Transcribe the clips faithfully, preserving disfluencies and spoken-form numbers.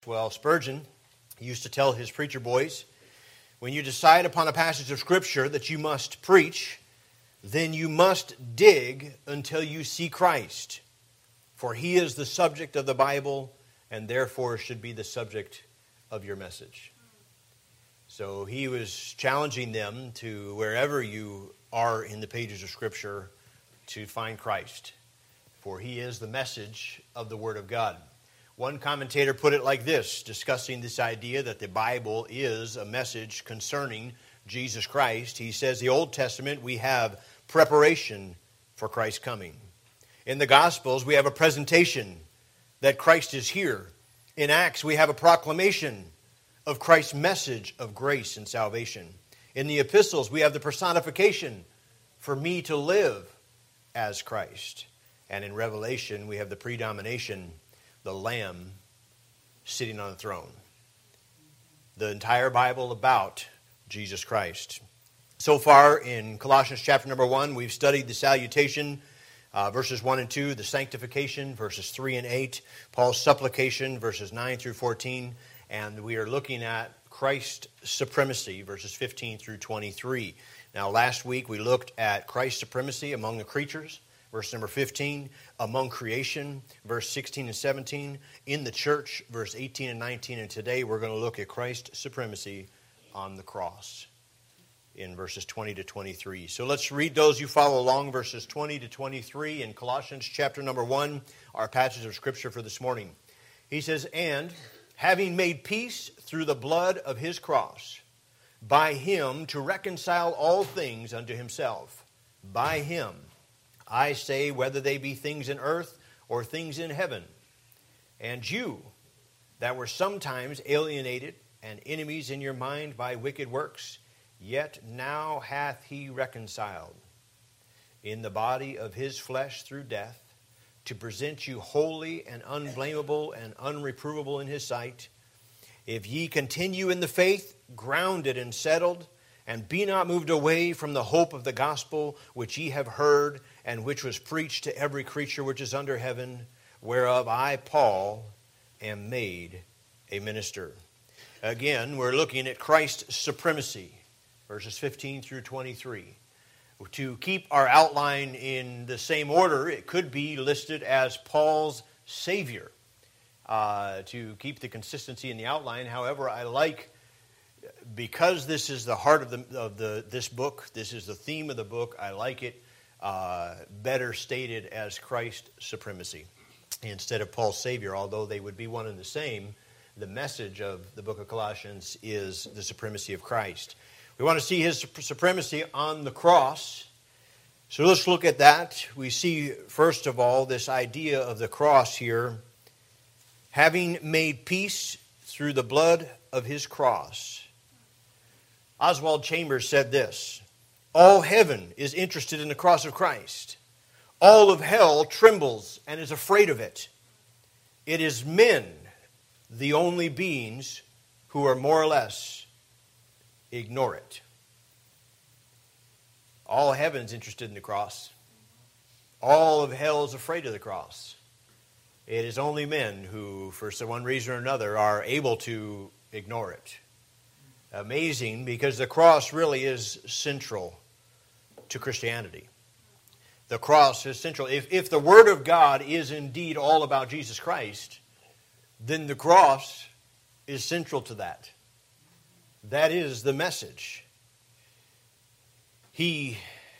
Well, Spurgeon used to tell his preacher boys, when you decide upon a passage of Scripture that you must preach, then you must dig until you see Christ. For He is the subject of the Bible, and therefore should be the subject of your message. So he was challenging them to, wherever you are in the pages of Scripture, to find Christ. For He is the message of the Word of God. One commentator put it like this, discussing this idea that the Bible is a message concerning Jesus Christ. He says, the Old Testament, we have preparation for Christ's coming. In the Gospels, we have a presentation that Christ is here. In Acts, we have a proclamation of Christ's message of grace and salvation. In the Epistles, we have the personification for me to live as Christ. And in Revelation, we have the predomination, the Lamb sitting on the throne. The entire Bible about Jesus Christ. So far in Colossians chapter number one, we've studied the salutation, uh, verses one and two, the sanctification, verses three and eight, Paul's supplication, verses nine through fourteen, and we are looking at Christ's supremacy, verses fifteen through twenty-three. Now, last week we looked at Christ's supremacy among the creatures, verse number fifteen, among creation, verse sixteen and seventeen, in the church, verse eighteen and nineteen, and today we're going to look at Christ's supremacy on the cross in verses twenty to twenty-three. So let's read those. You follow along, verses twenty to twenty-three in Colossians chapter number one, our passage of Scripture for this morning. He says, and having made peace through the blood of His cross, by Him to reconcile all things unto Himself, by Him, I say, whether they be things in earth or things in heaven. And you, that were sometimes alienated and enemies in your mind by wicked works, yet now hath He reconciled in the body of His flesh through death, to present you holy and unblameable and unreprovable in His sight. If ye continue in the faith, grounded and settled, and be not moved away from the hope of the gospel which ye have heard, and which was preached to every creature which is under heaven, whereof I, Paul, am made a minister. Again, we're looking at Christ's supremacy, verses fifteen through twenty-three. To keep our outline in the same order, it could be listed as Paul's Savior. Uh, to keep the consistency in the outline, however, I like, because this is the heart of the of the this book, this is the theme of the book, I like it uh, better stated as Christ's supremacy instead of Paul's Savior, although they would be one and the same. The message of the book of Colossians is the supremacy of Christ. We want to see His supremacy on the cross. So let's look at that. We see, first of all, this idea of the cross here. Having made peace through the blood of His cross. Oswald Chambers said this, all heaven is interested in the cross of Christ. All of hell trembles and is afraid of it. It is men, the only beings, who are more or less ignore it. All heaven's interested in the cross. All of hell is afraid of the cross. It is only men who, for some one reason or another, are able to ignore it. Amazing, because the cross really is central to Christianity. The cross is central. If, if the Word of God is indeed all about Jesus Christ, then the cross is central to that. That is the message. He,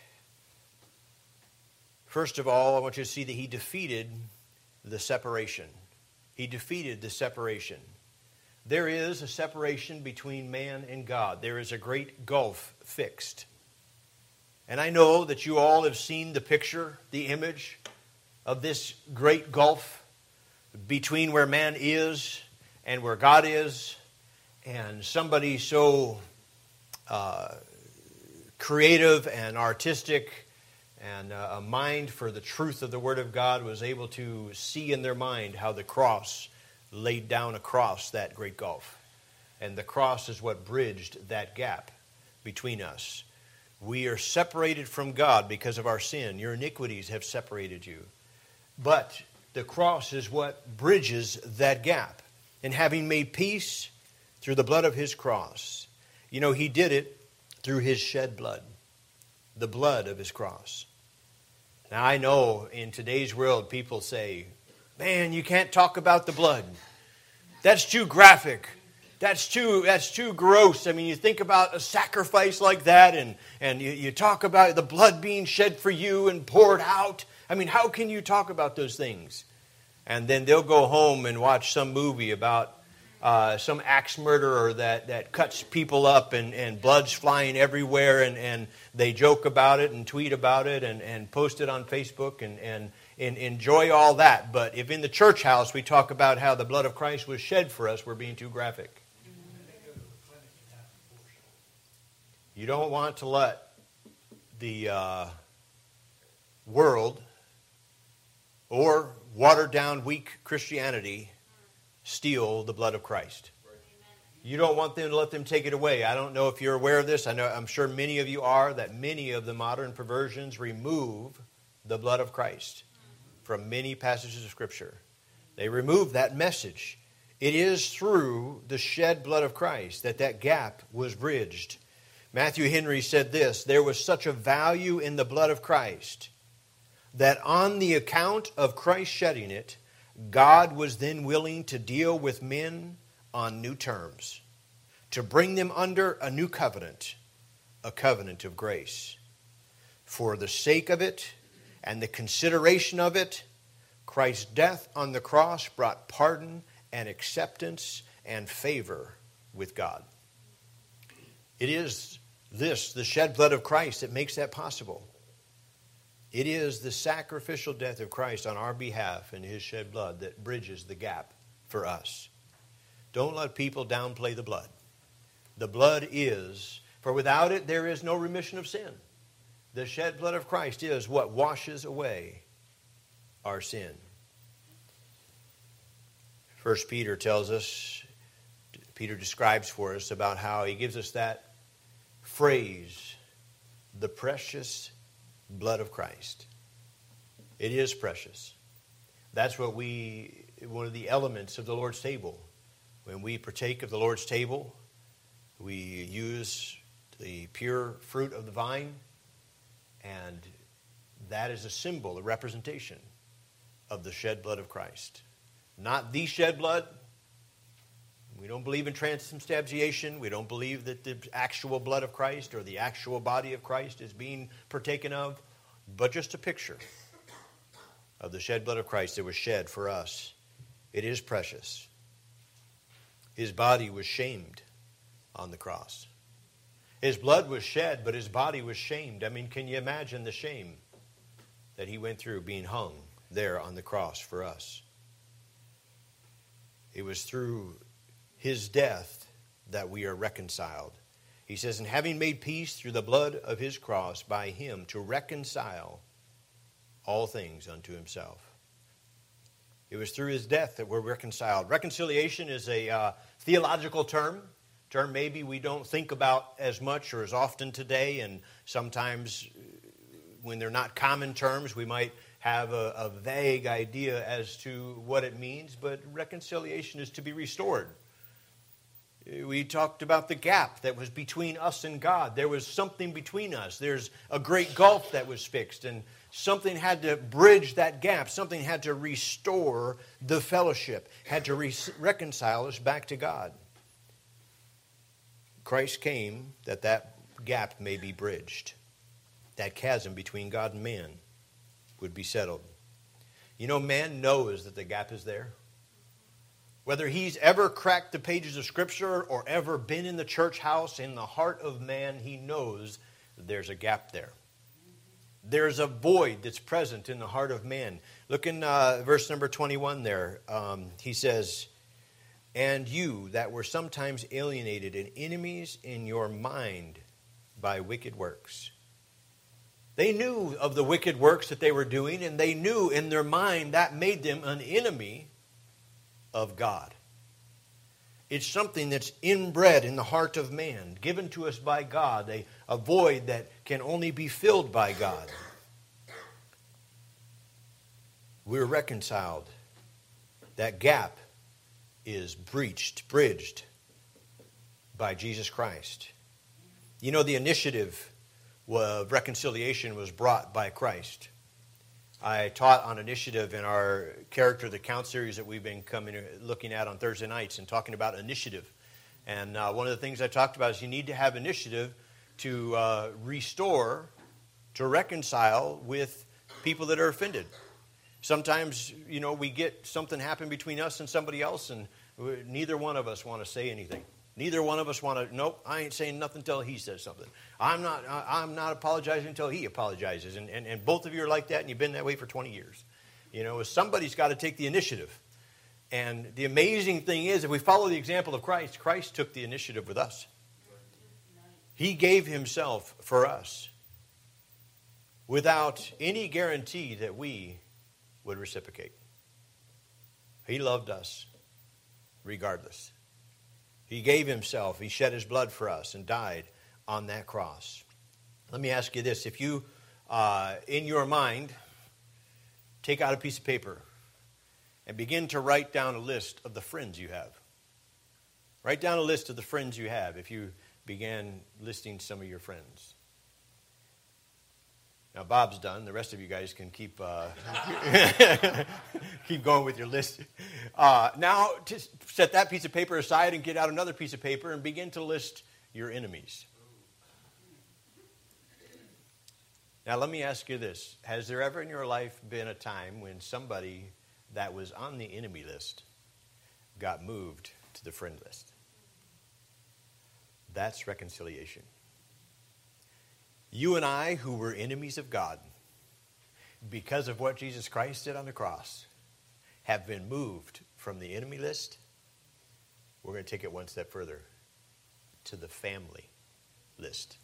first of all, I want you to see that He defeated the separation. He defeated the separation. There is a separation between man and God. There is a great gulf fixed. And I know that you all have seen the picture, the image of this great gulf between where man is and where God is. And somebody so uh, creative and artistic and uh, a mind for the truth of the Word of God was able to see in their mind how the cross laid down across that great gulf. And the cross is what bridged that gap between us. We are separated from God because of our sin. Your iniquities have separated you. But the cross is what bridges that gap. and having made peace through the blood of his cross. You know, he did it through his shed blood, the blood of his cross. Now, I know in today's world people say, man, you can't talk about the blood. That's too graphic. That's too that's too gross. I mean, you think about a sacrifice like that, and, and you, you talk about the blood being shed for you and poured out. I mean, how can you talk about those things? And then they'll go home and watch some movie about uh, some axe murderer that, that cuts people up and, and blood's flying everywhere, and, and they joke about it and tweet about it and, and post it on Facebook and, and, and enjoy all that. But if in the church house we talk about how the blood of Christ was shed for us, we're being too graphic. You don't want to let the uh, world or watered down weak Christianity steal the blood of Christ. You don't want them to let them take it away. I don't know if you're aware of this. I know, I'm sure many of you are, that many of the modern perversions remove the blood of Christ from many passages of Scripture. They remove that message. It is through the shed blood of Christ that that gap was bridged. Matthew Henry said this, there was such a value in the blood of Christ that on the account of Christ shedding it, God was then willing to deal with men on new terms, to bring them under a new covenant, a covenant of grace. For the sake of it and the consideration of it, Christ's death on the cross brought pardon and acceptance and favor with God. It is this, the shed blood of Christ, that makes that possible. It is the sacrificial death of Christ on our behalf and his shed blood that bridges the gap for us. Don't let people downplay the blood. The blood is, for without it there is no remission of sin. The shed blood of Christ is what washes away our sin. First Peter tells us, Peter describes for us about how he gives us that phrase, the precious blood of Christ. It is precious. That's what we, one of the elements of the Lord's table. When we partake of the Lord's table, we use the pure fruit of the vine, and that is a symbol, a representation of the shed blood of Christ. Not the shed blood. We don't believe in transubstantiation. We don't believe that the actual blood of Christ or the actual body of Christ is being partaken of, but just a picture of the shed blood of Christ that was shed for us. It is precious. His body was shamed on the cross. His blood was shed, but his body was shamed. I mean, can you imagine the shame that he went through being hung there on the cross for us? It was through his death that we are reconciled. He says, and having made peace through the blood of his cross by him to reconcile all things unto himself. It was through his death that we're reconciled. Reconciliation is a uh, theological term, term maybe we don't think about as much or as often today, and sometimes when they're not common terms, we might have a, a vague idea as to what it means, but reconciliation is to be restored. We talked about the gap that was between us and God. There was something between us. There's a great gulf that was fixed, and something had to bridge that gap. Something had to restore the fellowship, had to re- reconcile us back to God. Christ came that that gap may be bridged. That chasm between God and man would be settled. You know, man knows that the gap is there. Whether he's ever cracked the pages of Scripture or ever been in the church house, in the heart of man, he knows that there's a gap there. There's a void that's present in the heart of man. Look in uh, verse number twenty-one there. Um, he says, and you that were sometimes alienated and enemies in your mind by wicked works. They knew of the wicked works that they were doing, and they knew in their mind that made them an enemy of God. It's something that's inbred in the heart of man, given to us by God, a, a void that can only be filled by God. We're reconciled. That gap is breached, bridged by Jesus Christ. You know, the initiative of reconciliation was brought by Christ. I taught on initiative in our Character the Count series that we've been coming looking at on Thursday nights and talking about initiative. And uh, one of the things I talked about is you need to have initiative to uh, restore, to reconcile with people that are offended. Sometimes, you know, we get something happen between us and somebody else, and neither one of us want to say anything. Neither one of us want to, nope, I ain't saying nothing until he says something. I'm not I'm not apologizing until he apologizes. And, and, and both of you are like that, and you've been that way for twenty years. You know, somebody's got to take the initiative. And the amazing thing is, if we follow the example of Christ, Christ took the initiative with us. He gave himself for us without any guarantee that we would reciprocate. He loved us regardless. He gave himself. He shed his blood for us and died on that cross. Let me ask you this. If you, uh, in your mind, take out a piece of paper and begin to write down a list of the friends you have. Write down a list of the friends you have if you began listing some of your friends. Now, Bob's done. The rest of you guys can keep uh, keep going with your list. Uh, now, to set that piece of paper aside and get out another piece of paper and begin to list your enemies. Now, let me ask you this. Has there ever in your life been a time when somebody that was on the enemy list got moved to the friend list? That's reconciliation. You and I, who were enemies of God, because of what Jesus Christ did on the cross, have been moved from the enemy list. We're going to take it one step further to the family list.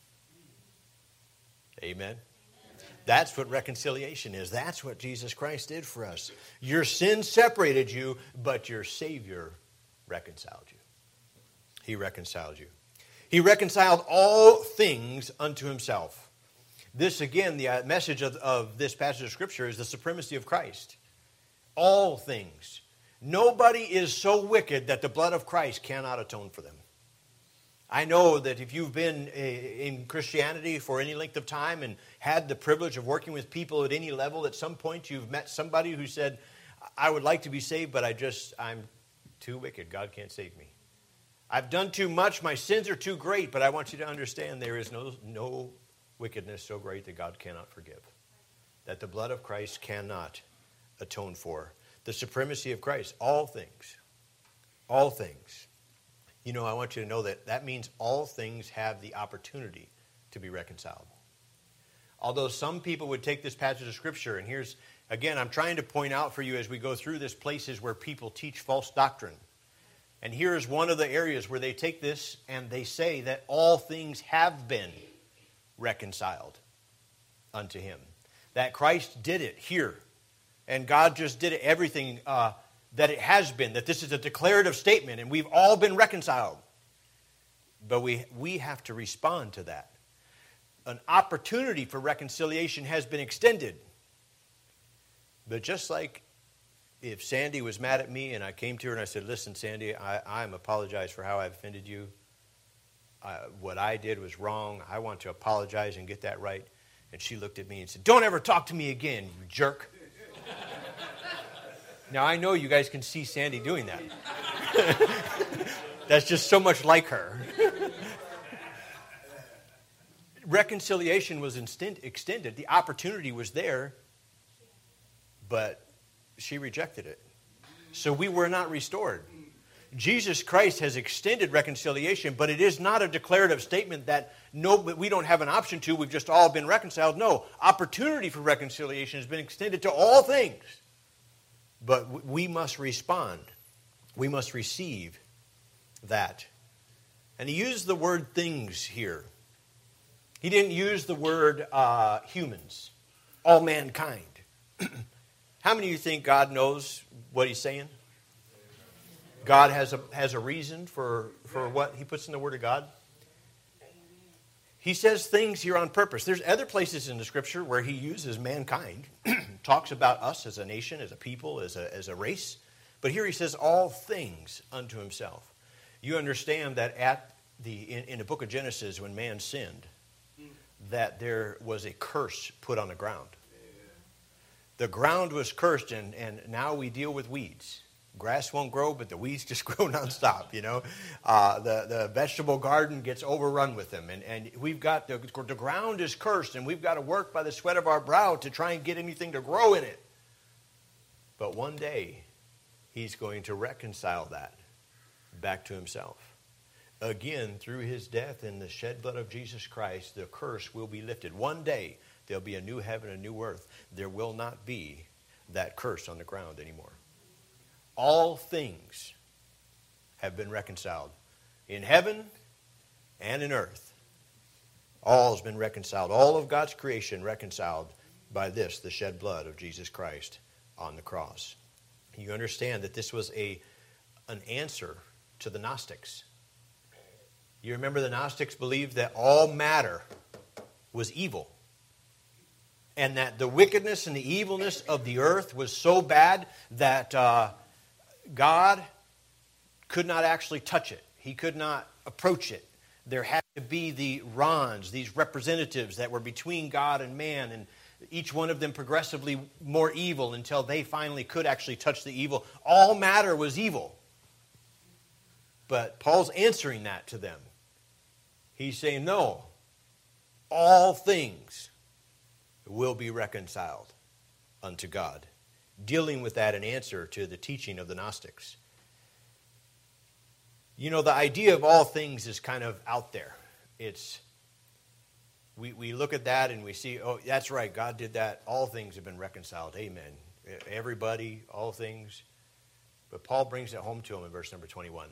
Amen? That's what reconciliation is. That's what Jesus Christ did for us. Your sin separated you, but your Savior reconciled you. He reconciled you. He reconciled all things unto himself. This, again, the message of, of this passage of Scripture is the supremacy of Christ. All things. Nobody is so wicked that the blood of Christ cannot atone for them. I know that if you've been in Christianity for any length of time and had the privilege of working with people at any level, at some point you've met somebody who said, I would like to be saved, but I just, I'm too wicked. God can't save me. I've done too much. My sins are too great, but I want you to understand there is no, no wickedness so great that God cannot forgive, that the blood of Christ cannot atone for. The supremacy of Christ, all things, all things. You know, I want you to know that that means all things have the opportunity to be reconciled. Although some people would take this passage of Scripture, and here's, again, I'm trying to point out for you as we go through this places where people teach false doctrine. And here is one of the areas where they take this and they say that all things have been reconciled unto him. That Christ did it here. And God just did it, everything uh, that it has been. That this is a declarative statement and we've all been reconciled. But we, we have to respond to that. An opportunity for reconciliation has been extended. But just like if Sandy was mad at me and I came to her and I said, listen, Sandy, I, I'm apologize for how I offended you. Uh, what I did was wrong. I want to apologize and get that right. And she looked at me and said, don't ever talk to me again, you jerk. Now, I know you guys can see Sandy doing that. That's just so much like her. Reconciliation was instant, extended. The opportunity was there, but she rejected it. So we were not restored. Jesus Christ has extended reconciliation, but it is not a declarative statement that no, we don't have an option to. We've just all been reconciled. No, opportunity for reconciliation has been extended to all things. But we must respond. We must receive that. And he used the word things here. He didn't use the word uh, humans, all mankind. How many of you think God knows what he's saying? God has a has a reason for, for what he puts in the Word of God? He says things here on purpose. There's other places in the Scripture where he uses mankind, talks about us as a nation, as a people, as a, as a race. But here he says, all things unto himself. You understand that at the in, in the book of Genesis, when man sinned, that there was a curse put on the ground. The ground was cursed, and, and now we deal with weeds. Grass won't grow, but the weeds just grow nonstop, you know. Uh, the, the vegetable garden gets overrun with them. And, and we've got, the, the ground is cursed, and we've got to work by the sweat of our brow to try and get anything to grow in it. But one day, he's going to reconcile that back to himself. Again, through his death and the shed blood of Jesus Christ, the curse will be lifted. One day, there'll be a new heaven, a new earth. There will not be that curse on the ground anymore. All things have been reconciled in heaven and in earth. All has been reconciled. All of God's creation reconciled by this, the shed blood of Jesus Christ on the cross. You understand that this was a an answer to the Gnostics. You remember the Gnostics believed that all matter was evil, and that the wickedness and the evilness of the earth was so bad that uh, God could not actually touch it. He could not approach it. There had to be the Rons, these representatives that were between God and man, and each one of them progressively more evil until they finally could actually touch the evil. All matter was evil. But Paul's answering that to them. He's saying, no, all things will be reconciled unto God. Dealing with that in answer to the teaching of the Gnostics. You know, the idea of all things is kind of out there. It's, we, we look at that and we see, oh, that's right, God did that. All things have been reconciled. Amen. Everybody, all things. But Paul brings it home to him in verse number twenty-one.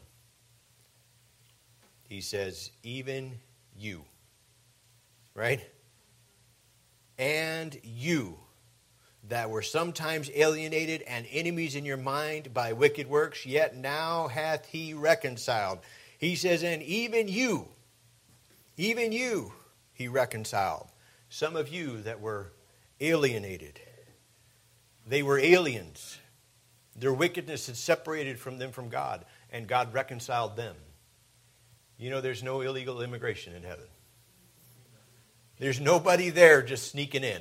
He says, even you, right? And you that were sometimes alienated and enemies in your mind by wicked works, yet now hath he reconciled. He says, and even you, even you, he reconciled. Some of you that were alienated. They were aliens. Their wickedness had separated from them from God, and God reconciled them. You know, there's no illegal immigration in heaven. There's nobody there just sneaking in.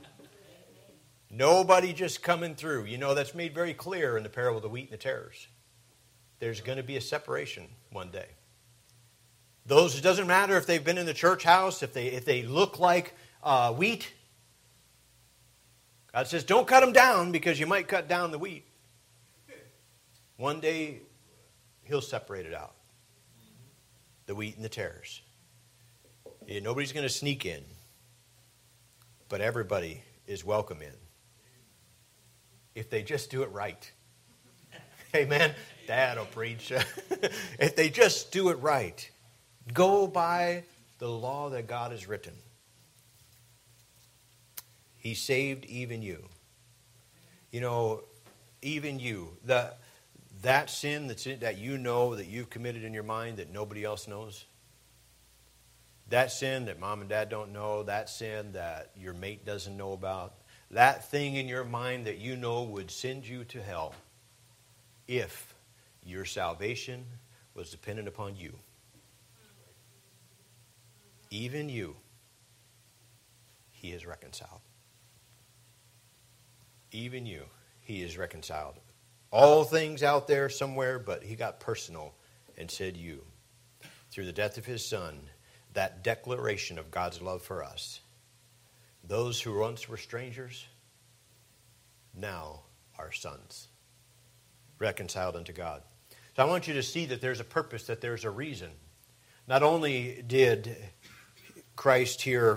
Nobody just coming through. You know, that's made very clear in the parable of the wheat and the tares. There's going to be a separation one day. Those, it doesn't matter if they've been in the church house, if they, if they look like uh, wheat. God says, don't cut them down because you might cut down the wheat. One day, he'll separate it out. The wheat and the tares. Yeah, nobody's going to sneak in. But everybody is welcome in. If they just do it right. Amen. Dad'll preach. If they just do it right. Go by the law that God has written. He saved even you. You know, even you. The, that sin that's in, that you know that you've committed in your mind that nobody else knows. That sin that mom and dad don't know. That sin that your mate doesn't know about. That thing in your mind that you know would send you to hell if your salvation was dependent upon you. Even you, he is reconciled. Even you, he is reconciled. All things out there somewhere, but he got personal and said you. Through the death of his son, that declaration of God's love for us. Those who once were strangers, now are sons. Reconciled unto God. So I want you to see that there's a purpose, that there's a reason. Not only did Christ here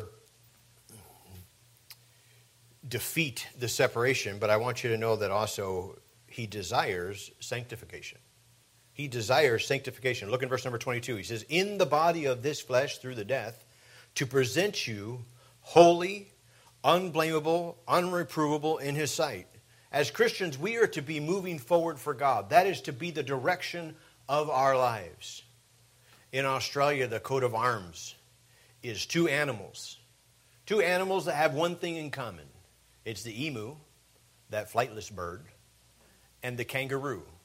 defeat the separation, but I want you to know that also he desires sanctification. He desires sanctification. Look in verse number twenty-two. He says, in the body of this flesh through the death, to present you holy, unblameable, unreprovable in his sight. As Christians, we are to be moving forward for God. That is to be the direction of our lives. In Australia, the coat of arms is two animals. Two animals that have one thing in common. It's the emu, that flightless bird, and the kangaroo,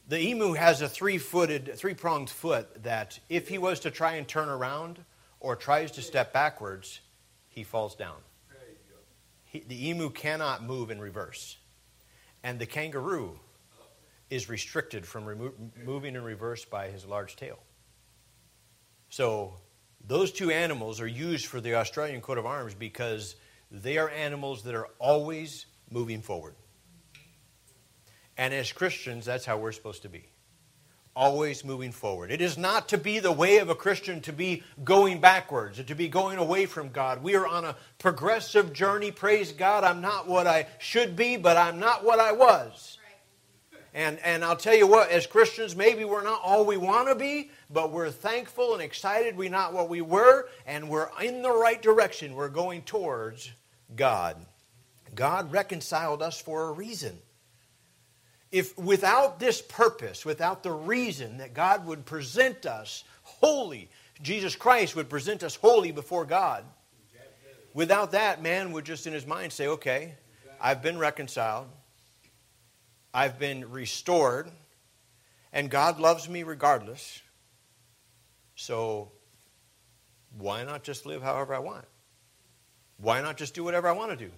The emu has a three-footed, three-pronged foot that if he was to try and turn around or tries to step backwards, he falls down. He, the emu cannot move in reverse. And the kangaroo is restricted from remo- moving in reverse by his large tail. So those two animals are used for the Australian coat of arms because they are animals that are always moving forward. And as Christians, that's how we're supposed to be. Always moving forward. It is not to be the way of a Christian to be going backwards or to be going away from God. We are on a progressive journey. Praise God. I'm not what I should be, but I'm not what I was. And, and I'll tell you what, as Christians, maybe we're not all we want to be, but we're thankful and excited we're not what we were, and we're in the right direction. We're going towards God. God reconciled us for a reason. If without this purpose, without the reason that God would present us holy, Jesus Christ would present us holy before God, without that, man would just in his mind say, okay, I've been reconciled, I've been restored, and God loves me regardless, so why not just live however I want? Why not just do whatever I want to do?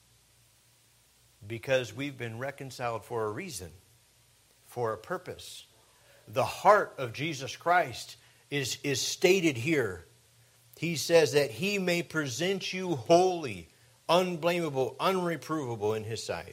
Because we've been reconciled for a reason, for a purpose. The heart of Jesus Christ is, is stated here. He says that He may present you holy, unblameable, unreprovable in His sight.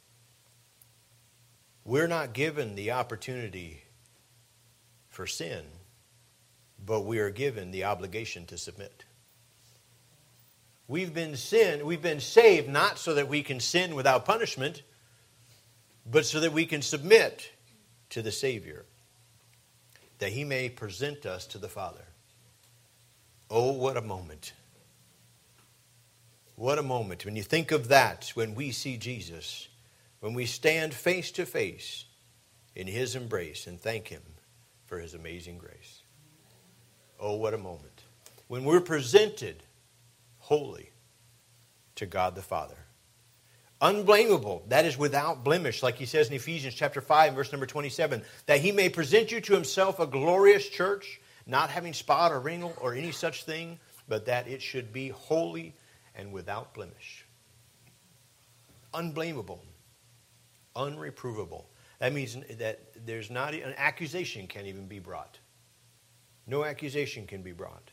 We're not given the opportunity for sin, but we are given the obligation to submit. We've been sin, we've been saved not so that we can sin without punishment, but so that we can submit to the Savior, that He may present us to the Father. Oh, what a moment. What a moment. When you think of that, when we see Jesus, when we stand face to face in His embrace and thank Him for His amazing grace. Oh, what a moment. When we're presented holy to God the Father. Unblameable, that is without blemish, like he says in Ephesians chapter five, verse number twenty-seven, that He may present you to Himself a glorious church, not having spot or wrinkle or any such thing, but that it should be holy and without blemish. Unblameable, unreprovable. That means that there's not an accusation can even be brought. No accusation can be brought.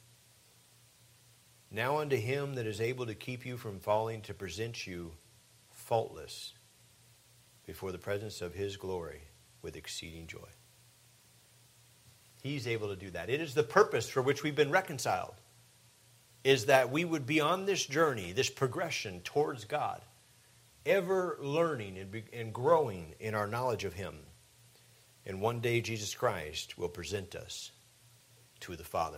Now unto Him that is able to keep you from falling, to present you faultless before the presence of His glory with exceeding joy. He's able to do that. It is the purpose for which we've been reconciled, is that we would be on this journey, this progression towards God, ever learning and, be, and growing in our knowledge of Him. And one day Jesus Christ will present us to the Father.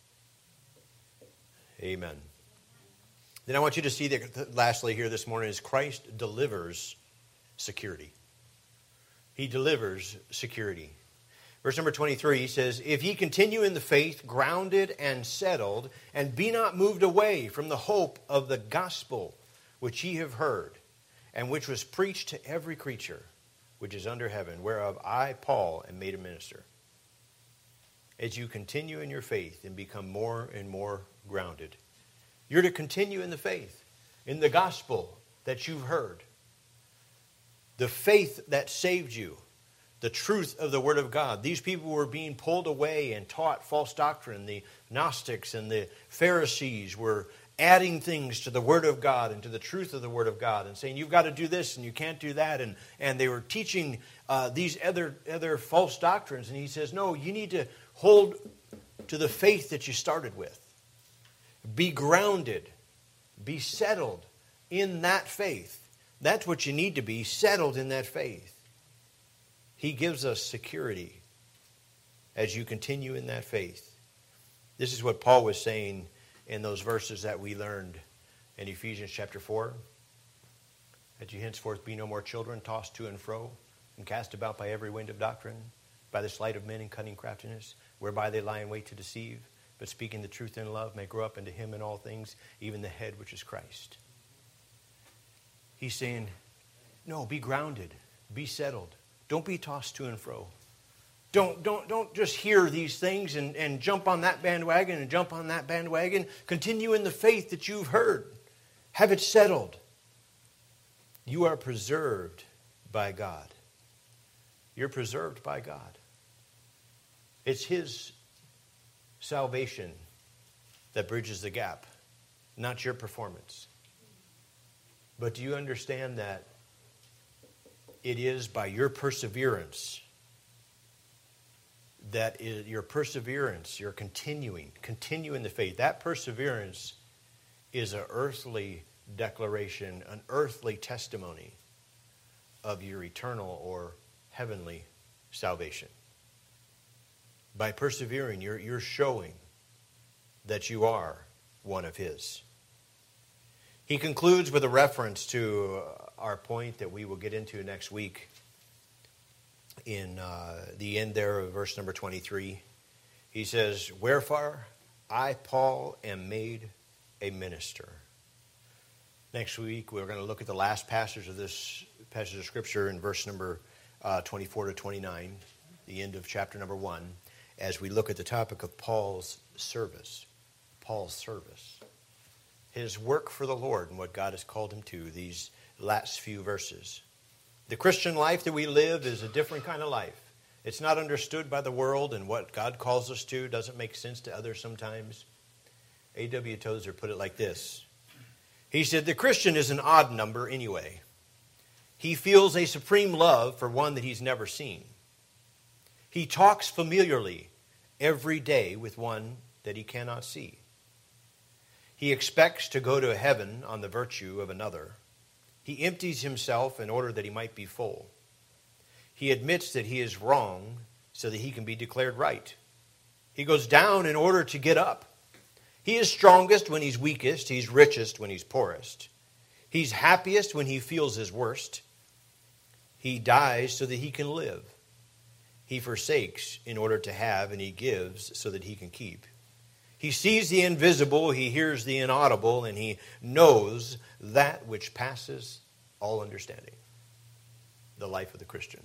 Amen. Then I want you to see that lastly here this morning is Christ delivers security. He delivers security. Verse number twenty-three, he says, if ye continue in the faith, grounded and settled, and be not moved away from the hope of the gospel which ye have heard, and which was preached to every creature which is under heaven, whereof I, Paul, am made a minister. As you continue in your faith and become more and more grounded, you're to continue in the faith, in the gospel that you've heard. The faith that saved you, the truth of the Word of God. These people were being pulled away and taught false doctrine. The Gnostics and the Pharisees were adding things to the Word of God and to the truth of the Word of God and saying, you've got to do this and you can't do that. And, and they were teaching uh, these other, other false doctrines. And he says, no, you need to hold to the faith that you started with. Be grounded. Be settled in that faith. That's what you need to be, settled in that faith. He gives us security as you continue in that faith. This is what Paul was saying in those verses that we learned in Ephesians chapter four. That you henceforth be no more children, tossed to and fro, and cast about by every wind of doctrine, by the sleight of men and cunning craftiness, whereby they lie in wait to deceive, but speaking the truth in love may grow up into Him in all things, even the head which is Christ. He's saying, no, be grounded, be settled, Don't be tossed to and fro. Don't, don't, don't just hear these things and, and jump on that bandwagon and jump on that bandwagon. Continue in the faith that you've heard. Have it settled. You are preserved by God. You're preserved by God. It's His salvation that bridges the gap, not your performance. But do you understand that it is by your perseverance, that is your perseverance, your continuing, continue in the faith. That perseverance is an earthly declaration, an earthly testimony of your eternal or heavenly salvation. By persevering, you're, you're showing that you are one of His. He concludes with a reference to our point that we will get into next week in uh, the end there of verse number twenty-three. He says, "Wherefore I, Paul, am made a minister." Next week, we're going to look at the last passage of this passage of Scripture in verse number uh, twenty-four to twenty-nine, the end of chapter number one, as we look at the topic of Paul's service. Paul's service. His work for the Lord and what God has called him to, these last few verses. The Christian life that we live is a different kind of life. It's not understood by the world, and what God calls us to doesn't make sense to others sometimes. A W Tozer put it like this. He said, the Christian is an odd number anyway. He feels a supreme love for one that he's never seen. He talks familiarly every day with one that he cannot see. He expects to go to heaven on the virtue of another. He empties himself in order that he might be full. He admits that he is wrong so that he can be declared right. He goes down in order to get up. He is strongest when he's weakest. He's richest when he's poorest. He's happiest when he feels his worst. He dies so that he can live. He forsakes in order to have, and he gives so that he can keep. He sees the invisible, he hears the inaudible, and he knows that which passes all understanding. The life of the Christian.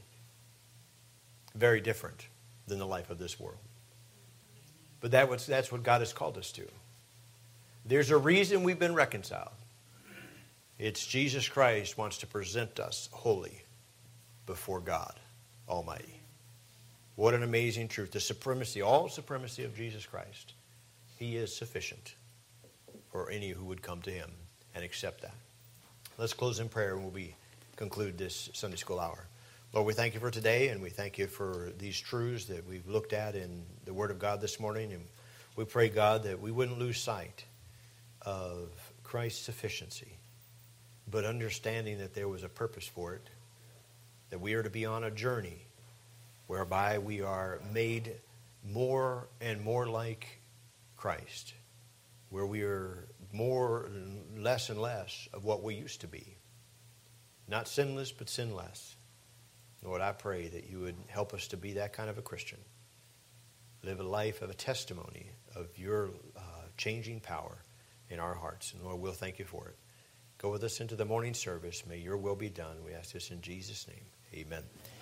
Very different than the life of this world. But that was, that's what God has called us to. There's a reason we've been reconciled. It's Jesus Christ wants to present us holy before God Almighty. What an amazing truth. The supremacy, all supremacy of Jesus Christ. He is sufficient for any who would come to Him and accept that. Let's close in prayer and we'll conclude this Sunday school hour. Lord, we thank you for today, and we thank you for these truths that we've looked at in the Word of God this morning. And we pray, God, that we wouldn't lose sight of Christ's sufficiency, but understanding that there was a purpose for it, that we are to be on a journey whereby we are made more and more like Christ, where we are more, less and less of what we used to be. Not sinless, but sinless. Lord, I pray that you would help us to be that kind of a Christian. Live a life of a testimony of your uh, changing power in our hearts. And Lord, we'll thank you for it. Go with us into the morning service. May your will be done. We ask this in Jesus' name. Amen.